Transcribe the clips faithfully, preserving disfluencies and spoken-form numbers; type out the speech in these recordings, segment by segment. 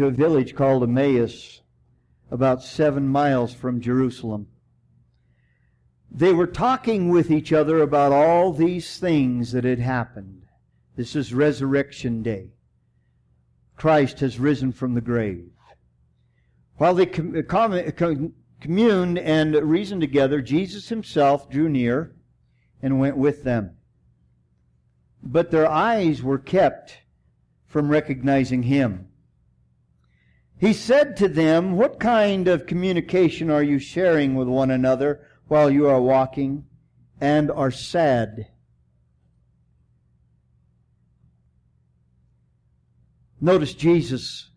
to a village called Emmaus, about seven miles from Jerusalem. They were talking with each other about all these things that had happened. This is Resurrection Day. Christ has risen from the grave. While they com- com- communed and reasoned together, Jesus himself drew near and went with them. But their eyes were kept from recognizing him. He said to them, "What kind of communication are you sharing with one another while you are walking and are sad?" Notice Jesus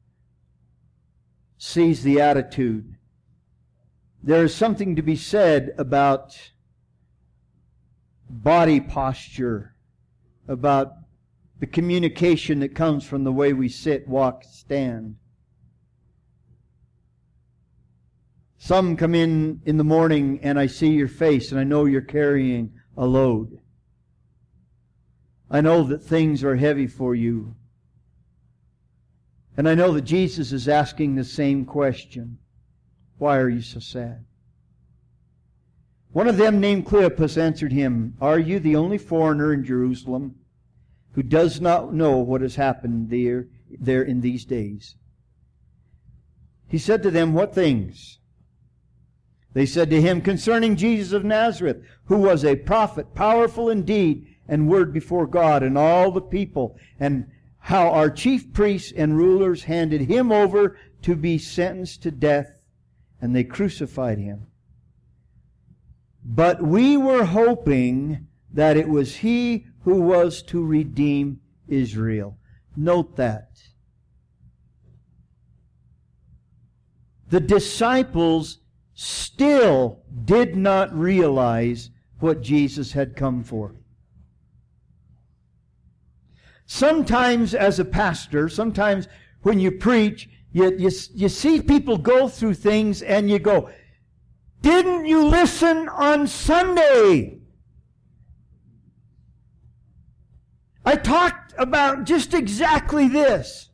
sees the attitude. There is something to be said about body posture, about the communication that comes from the way we sit, walk, stand. Some come in in the morning and I see your face and I know you're carrying a load. I know that things are heavy for you. And I know that Jesus is asking the same question. Why are you so sad? One of them, named Cleopas, answered him, "Are you the only foreigner in Jerusalem who does not know what has happened there, there in these days?" He said to them, "What things?" They said to him, "Concerning Jesus of Nazareth, who was a prophet, powerful in deed and word before God and all the people, and how our chief priests and rulers handed him over to be sentenced to death, and they crucified him. But we were hoping that it was he who was to redeem Israel." Note that. The disciples still did not realize what Jesus had come for. Sometimes as a pastor, sometimes when you preach, you, you, you see people go through things and you go, "Didn't you listen on Sunday? I talked about just exactly this."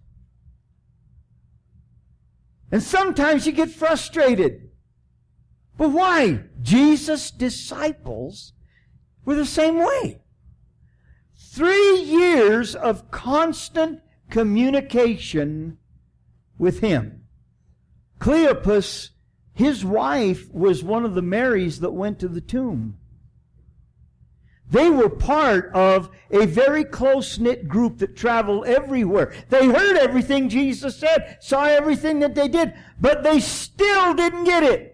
And sometimes you get frustrated. But why? Jesus' disciples were the same way. Three years of constant communication with him. Cleopas, his wife, was one of the Marys that went to the tomb. They were part of a very close-knit group that traveled everywhere. They heard everything Jesus said, saw everything that they did, but they still didn't get it.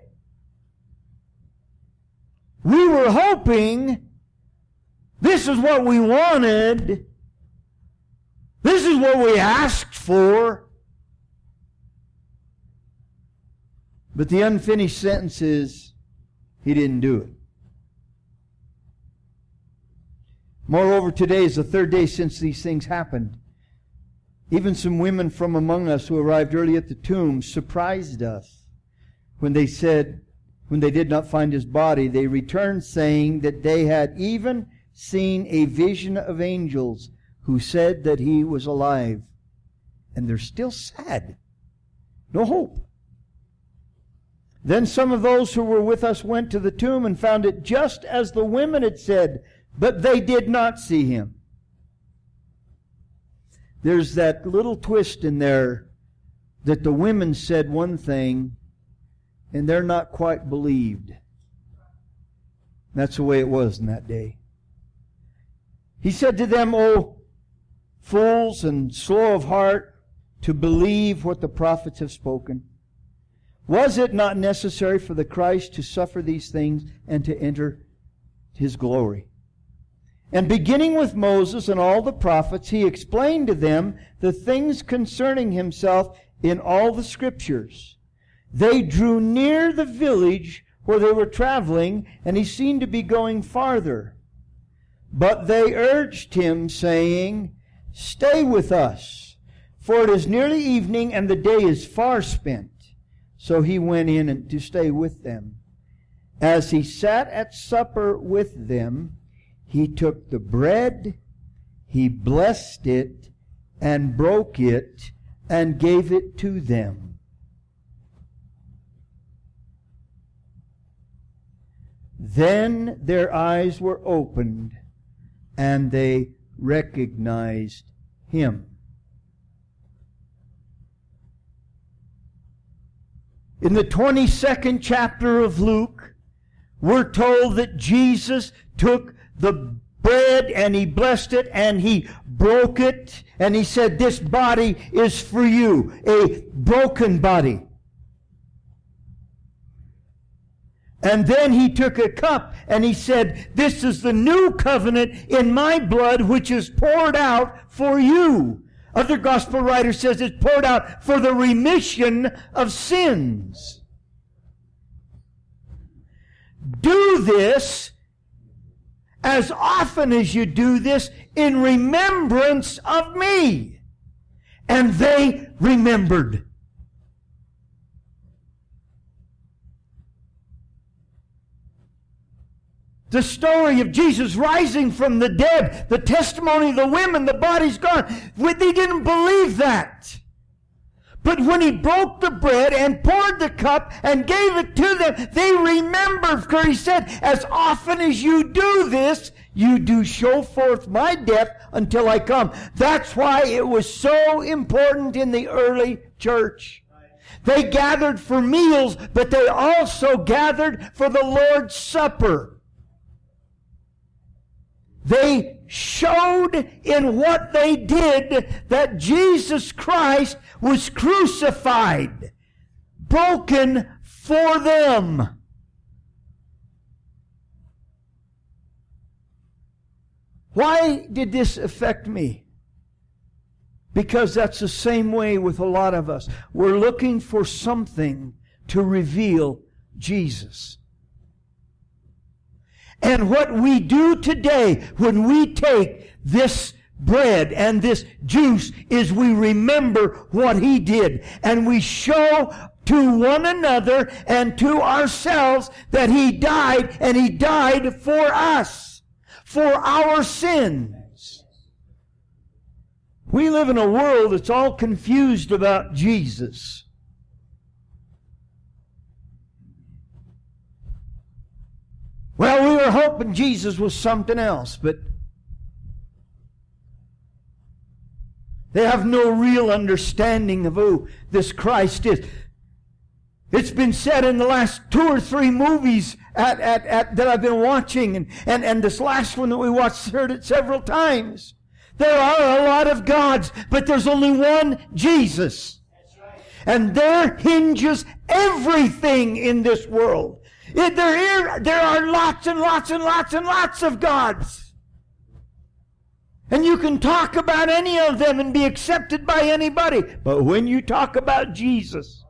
We were hoping, this is what we wanted, this is what we asked for. But the unfinished sentence is, he didn't do it. Moreover, today is the third day since these things happened. Even some women from among us who arrived early at the tomb surprised us when they said, when they did not find his body, they returned saying that they had even seen a vision of angels who said that he was alive. And they're still sad. No hope. Then some of those who were with us went to the tomb and found it just as the women had said, but they did not see him. There's that little twist in there that the women said one thing and they're not quite believed. That's the way it was in that day. He said to them, "O fools and slow of heart to believe what the prophets have spoken. Was it not necessary for the Christ to suffer these things and to enter his glory?" And beginning with Moses and all the prophets, he explained to them the things concerning himself in all the Scriptures. They drew near the village where they were traveling, and he seemed to be going farther. But they urged him, saying, "Stay with us, for it is nearly evening, and the day is far spent." So he went in and to stay with them. As he sat at supper with them, he took the bread, he blessed it, and broke it, and gave it to them. Then their eyes were opened, and they recognized Him. In the twenty-second chapter of Luke, we're told that Jesus took the bread and He blessed it and He broke it and He said, "This body is for you," a broken body. And then He took a cup and He said, "This is the new covenant in my blood, which is poured out for you." Other gospel writer says it's poured out for the remission of sins. Do this as often as you do this in remembrance of me. And they remembered. The story of Jesus rising from the dead, the testimony of the women, the body's gone. They didn't believe that. But when He broke the bread and poured the cup and gave it to them, they remembered. For He said, "As often as you do this, you do show forth my death until I come." That's why it was so important in the early church. They gathered for meals, but they also gathered for the Lord's Supper. They showed in what they did that Jesus Christ was crucified, broken for them. Why did this affect me? Because that's the same way with a lot of us. We're looking for something to reveal Jesus. And what we do today when we take this bread and this juice is we remember what He did. And we show to one another and to ourselves that He died, and He died for us, for our sins. We live in a world that's all confused about Jesus. Well, we were hoping Jesus was something else, but they have no real understanding of who this Christ is. It's been said in the last two or three movies at, at, at, that I've been watching, and, and, and this last one that we watched, heard it several times. There are a lot of gods, but there's only one Jesus. And there hinges everything in this world. It, there, there are lots and lots and lots and lots of gods. And you can talk about any of them and be accepted by anybody. But when you talk about Jesus,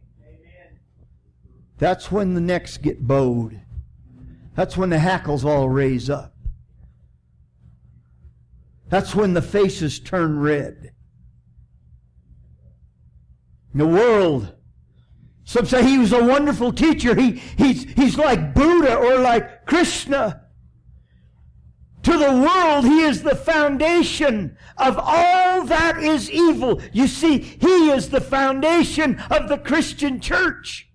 that's when the necks get bowed. That's when the hackles all raise up. That's when the faces turn red. In the world, some say he was a wonderful teacher. He, he's, he's like Buddha or like Krishna. To the world, he is the foundation of all that is evil. You see, he is the foundation of the Christian church,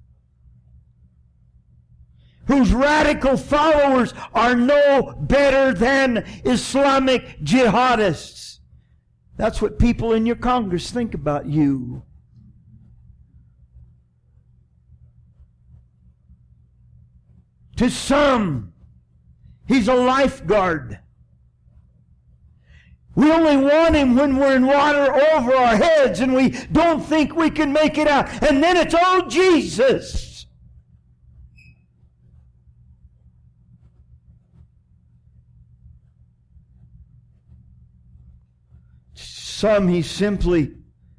whose radical followers are no better than Islamic jihadists. That's what people in your Congress think about you. To some, he's a lifeguard. We only want him when we're in water over our heads and we don't think we can make it out. And then it's, "Oh, Jesus." Some, he's simply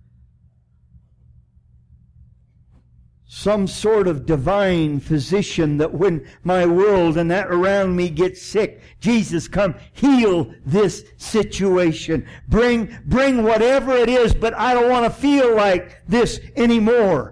some sort of divine physician that when my world and that around me gets sick, Jesus, come heal this situation. Bring, bring whatever it is, but I don't want to feel like this anymore.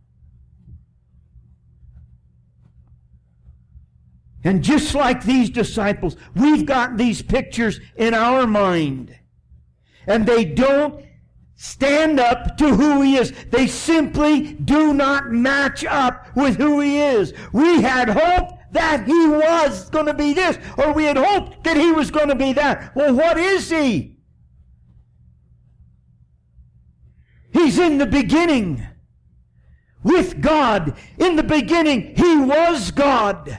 And just like these disciples, we've got these pictures in our mind. And they don't stand up to who He is. They simply do not match up with who He is. We had hoped that He was going to be this, or we had hoped that He was going to be that. Well, what is He? He's in the beginning with God. In the beginning, He was God.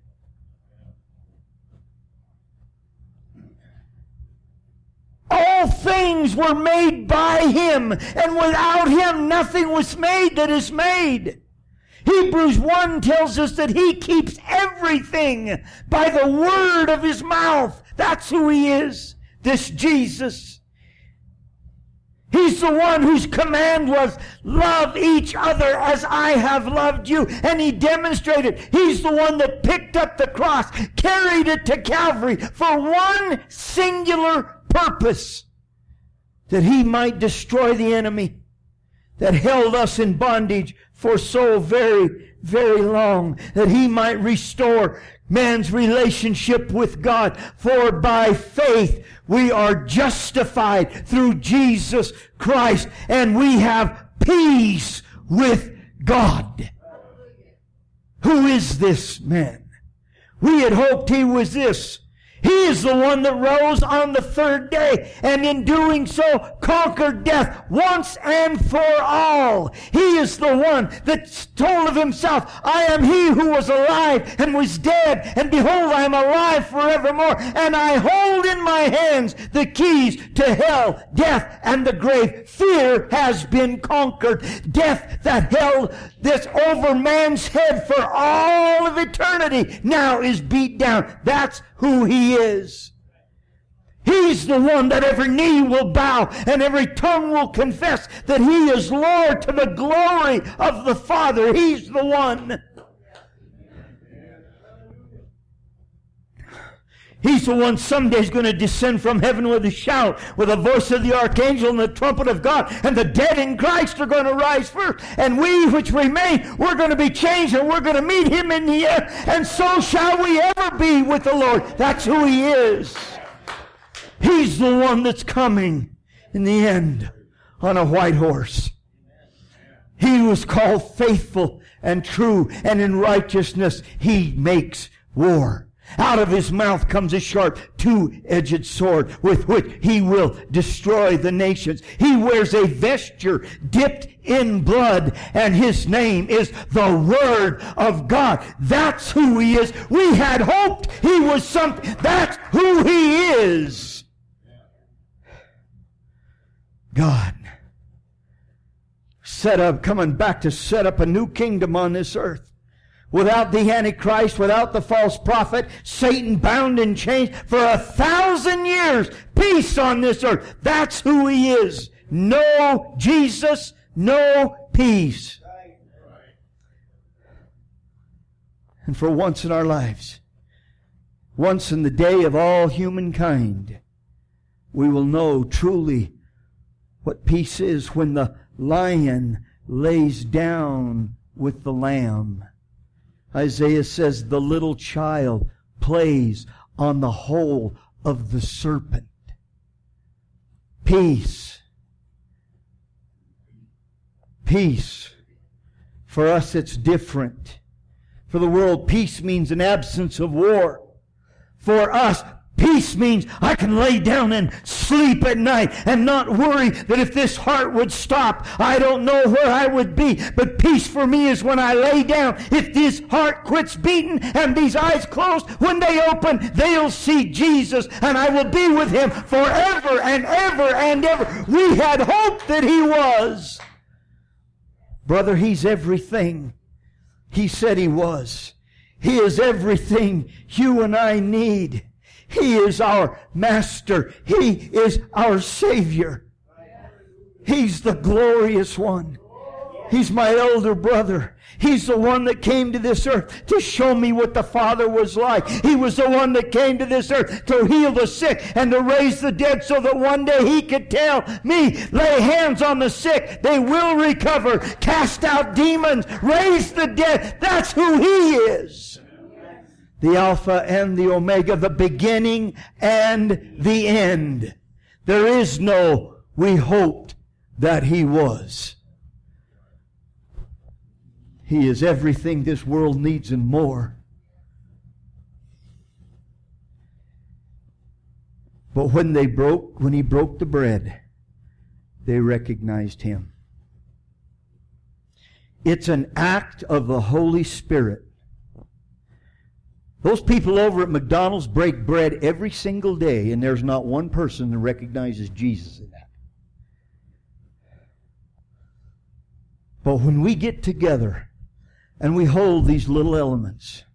All things were made by Him, and without Him nothing was made that is made. Hebrews one tells us that He keeps everything by the word of His mouth. That's who He is, this Jesus. He's the one whose command was, love each other as I have loved you. And He demonstrated. He's the one that picked up the cross, carried it to Calvary for one singular purpose, that He might destroy the enemy that held us in bondage for so very, very long, that He might restore man's relationship with God. For by faith we are justified through Jesus Christ, and we have peace with God. Who is this man? We had hoped He was this. He is the one that rose on the third day, and in doing so conquered death once and for all. He is the one that told of Himself, I am He who was alive and was dead, and behold, I am alive forevermore, and I hold in my hands the keys to hell, death, and the grave. Fear has been conquered. Death that held this over man's head for all of eternity now is beat down. That's who He is. He's the one that every knee will bow and every tongue will confess that He is Lord, to the glory of the Father. He's the one. He's the one someday is going to descend from heaven with a shout, with the voice of the archangel and the trumpet of God, and the dead in Christ are going to rise first, and we which remain, we're going to be changed, and we're going to meet Him in the air, and so shall we ever be with the Lord. That's who He is. He's the one that's coming in the end on a white horse. He was called faithful and true, and in righteousness He makes war. Out of His mouth comes a sharp, two-edged sword with which He will destroy the nations. He wears a vesture dipped in blood, and His name is the Word of God. That's who He is. We had hoped He was something. That's who He is. God set up, coming back to set up a new kingdom on this earth. Without the Antichrist, without the false prophet, Satan bound in chains for a thousand years. Peace on this earth. That's who He is. No Jesus, no peace. And for once in our lives, once in the day of all humankind, we will know truly what peace is when the lion lays down with the lamb. Isaiah says the little child plays on the hole of the serpent. Peace. Peace. For us it's different. For the world, peace means an absence of war. For us, peace means I can lay down and sleep at night and not worry that if this heart would stop, I don't know where I would be. But peace for me is when I lay down. If this heart quits beating and these eyes closed, when they open, they'll see Jesus, and I will be with Him forever and ever and ever. We had hoped that He was. Brother, He's everything He said He was. He is everything you and I need. He is our Master. He is our Savior. He's the glorious one. He's my elder brother. He's the one that came to this earth to show me what the Father was like. He was the one that came to this earth to heal the sick and to raise the dead, so that one day He could tell me, lay hands on the sick, they will recover, cast out demons, raise the dead. That's who He is. The Alpha and the Omega, the beginning and the end. There is no we hoped that He was. He is everything this world needs and more. But when they broke, when He broke the bread, they recognized Him. It's an act of the Holy Spirit. Those people over at McDonald's break bread every single day, and there's not one person that recognizes Jesus in that. But when we get together and we hold these little elements,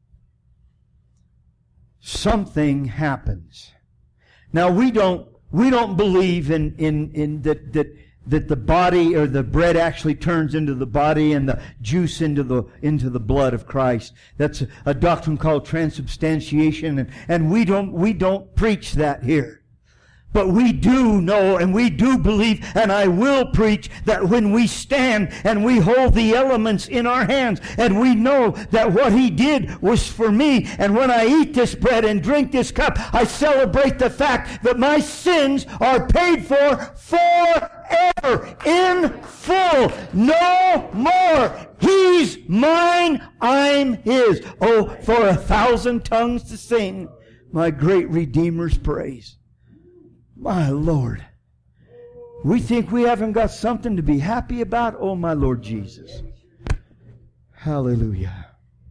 something happens. Now we don't we don't believe in in in that that that the body or the bread actually turns into the body and the juice into the into the blood of Christ. That's a, a doctrine called transubstantiation, and, and we don't we don't preach that here. But we do know and we do believe, and I will preach, that when we stand and we hold the elements in our hands and we know that what He did was for me, and when I eat this bread and drink this cup, I celebrate the fact that my sins are paid for forever, in full, no more. He's mine, I'm His. Oh, for a thousand tongues to sing my great Redeemer's praise. My Lord, we think we haven't got something to be happy about? Oh, my Lord Jesus. Hallelujah.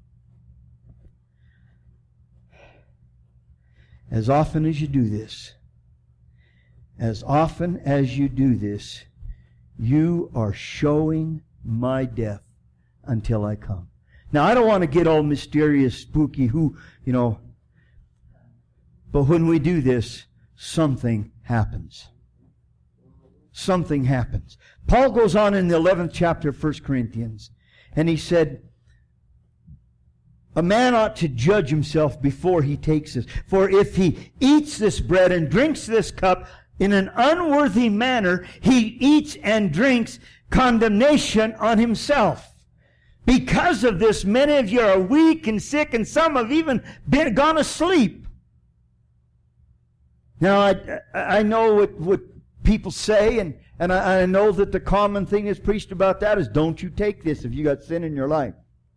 As often as you do this, as often as you do this, you are showing my death until I come. Now, I don't want to get all mysterious, spooky, who, you know, but when we do this, something happens. Something happens. Paul goes on in the eleventh chapter of First Corinthians, and he said, a man ought to judge himself before he takes this. For if he eats this bread and drinks this cup in an unworthy manner, he eats and drinks condemnation on himself. Because of this, many of you are weak and sick, and some have even been gone asleep. Now, I, I know what, what people say, and, and I, I know that the common thing that's preached about that is, don't you take this if you got sin in your life.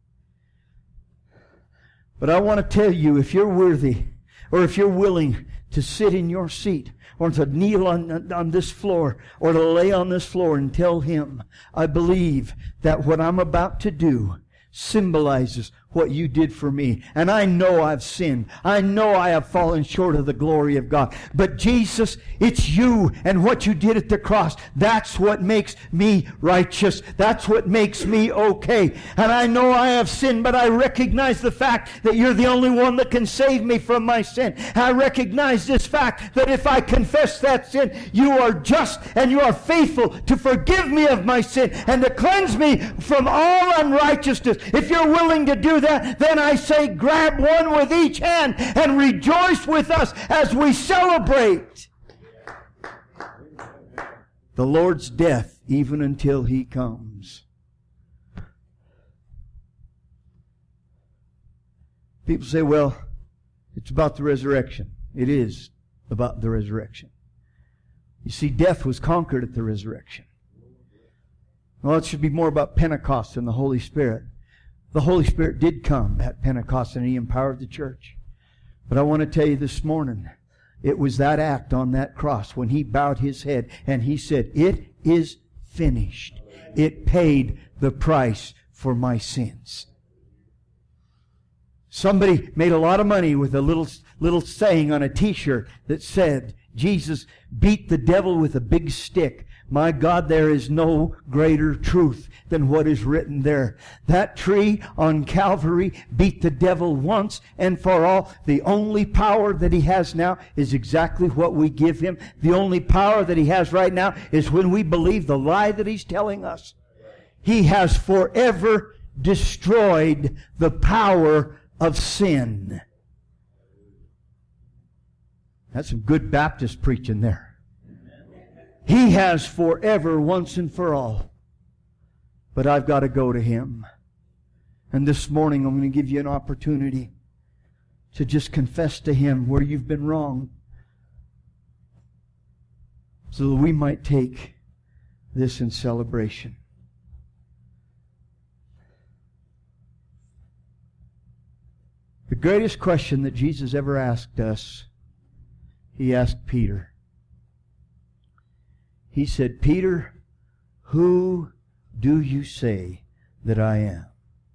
But I want to tell you, if you're worthy, or if you're willing to sit in your seat, or to kneel on, on this floor, or to lay on this floor and tell Him, I believe that what I'm about to do symbolizes what you did for me. And I know I've sinned. I know I have fallen short of the glory of God. But Jesus, it's you and what you did at the cross. That's what makes me righteous. That's what makes me okay. And I know I have sinned, but I recognize the fact that you're the only one that can save me from my sin. I recognize this fact that if I confess that sin, you are just and you are faithful to forgive me of my sin and to cleanse me from all unrighteousness. If you're willing to do that, then I say grab one with each hand and rejoice with us as we celebrate the Lord's death even until He comes. People say, well, it's about the resurrection. It is about the resurrection. You see, death was conquered at the resurrection. Well, it should be more about Pentecost and the Holy Spirit. The Holy Spirit did come at Pentecost and He empowered the church. But I want to tell you this morning, it was that act on that cross when He bowed His head and He said, it is finished. It paid the price for my sins. Somebody made a lot of money with a little, little saying on a t-shirt that said, Jesus beat the devil with a big stick. My God, there is no greater truth than what is written there. That tree on Calvary beat the devil once and for all. The only power that he has now is exactly what we give him. The only power that he has right now is when we believe the lie that he's telling us. He has forever destroyed the power of sin. That's some good Baptist preaching there. He has forever, once and for all. But I've got to go to Him. And this morning I'm going to give you an opportunity to just confess to Him where you've been wrong, so that we might take this in celebration. The greatest question that Jesus ever asked us, He asked Peter. He said, Peter, who do you say that I am?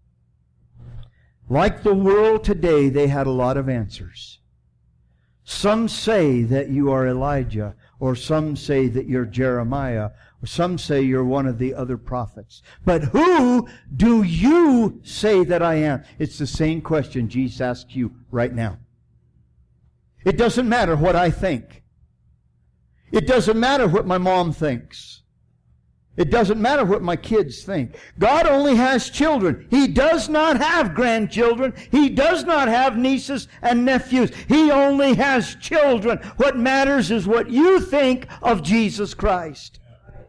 Like the world today, they had a lot of answers. Some say that you are Elijah, or some say that you're Jeremiah, or some say you're one of the other prophets. But who do you say that I am? It's the same question Jesus asks you right now. It doesn't matter what I think. It doesn't matter what my mom thinks. It doesn't matter what my kids think. God only has children. He does not have grandchildren. He does not have nieces and nephews. He only has children. What matters is what you think of Jesus Christ.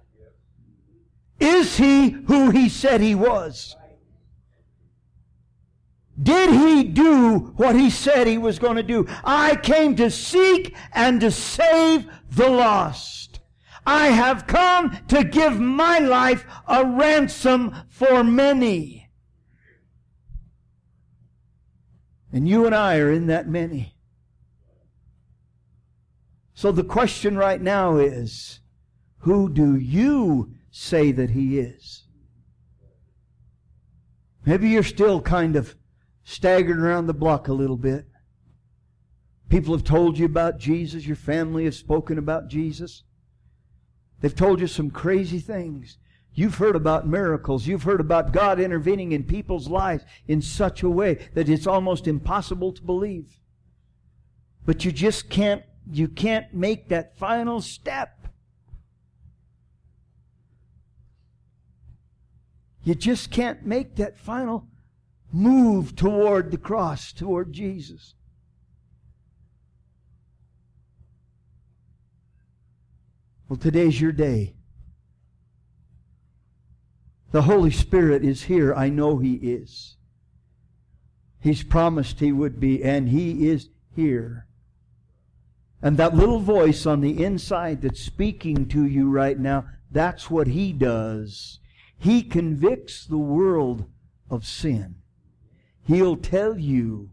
Is He who He said He was? Did He do what He said He was going to do? I came to seek and to save the lost. I have come to give my life a ransom for many. And you and I are in that many. So the question right now is, who do you say that He is? Maybe you're still kind of staggering around the block a little bit. People have told you about Jesus. Your family has spoken about Jesus. They've told you some crazy things. You've heard about miracles. You've heard about God intervening in people's lives in such a way that it's almost impossible to believe. But you just can't, you can't make that final step. You just can't make that final move toward the cross, toward Jesus. Well, today's your day. The Holy Spirit is here. I know He is. He's promised He would be, and He is here. And that little voice on the inside that's speaking to you right now, that's what He does. He convicts the world of sin. He'll tell you.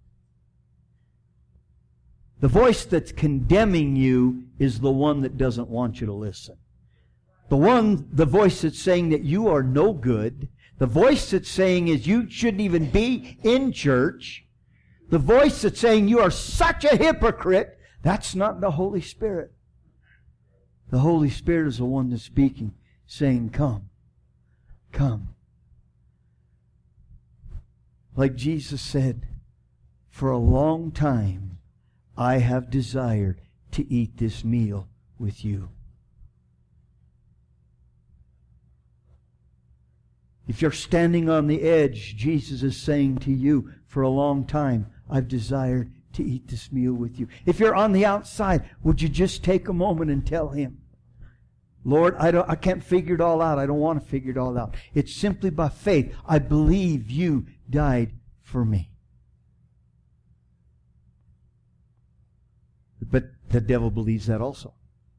The voice that's condemning you is the one that doesn't want you to listen. The one, the voice that's saying that you are no good. The voice that's saying is you shouldn't even be in church. The voice that's saying you are such a hypocrite. That's not the Holy Spirit. The Holy Spirit is the one that's speaking, saying, come, come. Like Jesus said, for a long time, I have desired to eat this meal with you. If you're standing on the edge, Jesus is saying to you, for a long time, I've desired to eat this meal with you. If you're on the outside, would you just take a moment and tell Him, Lord, I don't, I can't figure it all out. I don't want to figure it all out. It's simply by faith. I believe you died for me. But the devil believes that also.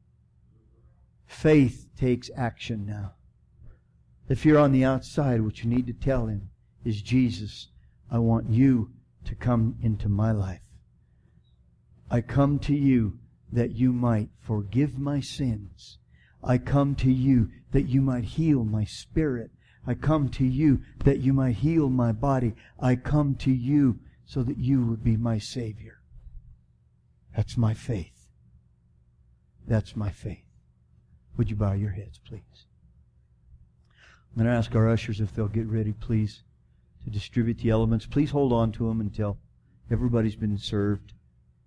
Faith takes action now. If you're on the outside, what you need to tell Him is, Jesus, I want you to come into my life. I come to you that you might forgive my sins. I come to you that you might heal my spirit. I come to you that you might heal my body. I come to you so that you would be my Savior. That's my faith. That's my faith. Would you bow your heads, please? I'm going to ask our ushers if they'll get ready, please, to distribute the elements. Please hold on to them until everybody's been served.